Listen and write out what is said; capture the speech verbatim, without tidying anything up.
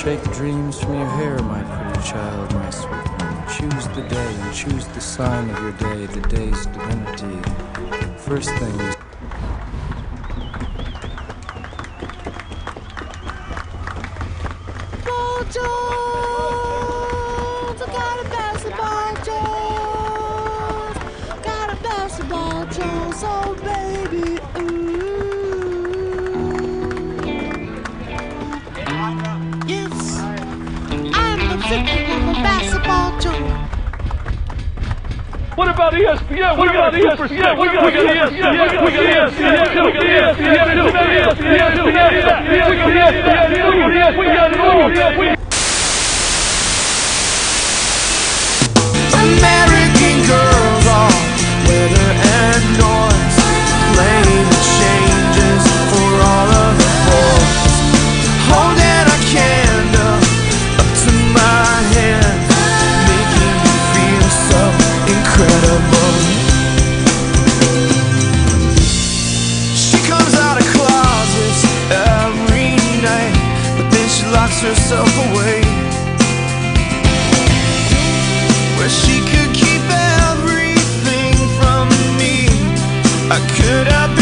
Shake dreams from your hair, my pretty child, my sweet one. Choose the day and choose the sign of your day, the day's divinity. First thing is Ball Jones, I got a basketball Jones, got a basketball Jones, oh baby, ooh. Yes, I'm the victim of a basketball Jones. What about E S P N? What about E S P N? We got E S P N. We got E S P N. We got E S P N. We got E S P N. American girls all weather and noise, playing the changes for all of the boys, holding a candle up to my hand, making me feel so incredible. She comes out of closets every night, but then she locks herself away, where she could keep everything from me. I could have